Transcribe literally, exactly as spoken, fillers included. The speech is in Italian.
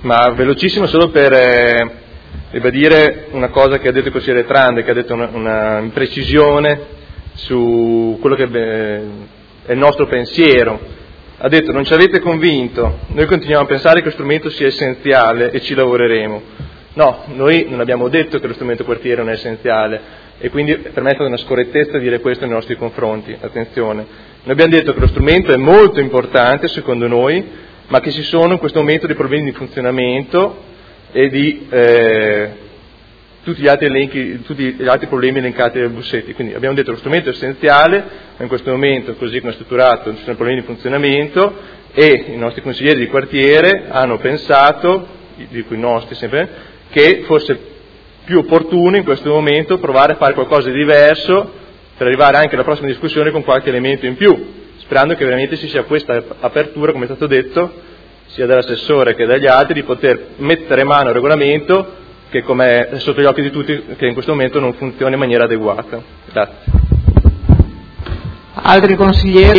Ma velocissimo solo per eh, ribadire una cosa che ha detto il consigliere Trande, che ha detto una, una imprecisione su quello che eh, è il nostro pensiero. Ha detto: non ci avete convinto, noi continuiamo a pensare che lo strumento sia essenziale e ci lavoreremo. No, noi non abbiamo detto che lo strumento quartiere non è essenziale, e quindi per me è stata una scorrettezza dire questo nei nostri confronti. Attenzione, noi abbiamo detto che lo strumento è molto importante secondo noi, ma che ci sono in questo momento dei problemi di funzionamento e di eh, tutti gli altri elenchi, tutti gli altri problemi elencati dai Bussetti. Quindi abbiamo detto che lo strumento è essenziale, ma in questo momento, così come è strutturato, ci sono problemi di funzionamento, e i nostri consiglieri di quartiere hanno pensato, dico i nostri sempre, che fosse più opportuno in questo momento provare a fare qualcosa di diverso per arrivare anche alla prossima discussione con qualche elemento in più, sperando che veramente ci sia questa apertura, come è stato detto, sia dall'assessore che dagli altri, di poter mettere mano al regolamento che, come è sotto gli occhi di tutti, che in questo momento non funziona in maniera adeguata. Grazie. Altri consiglieri?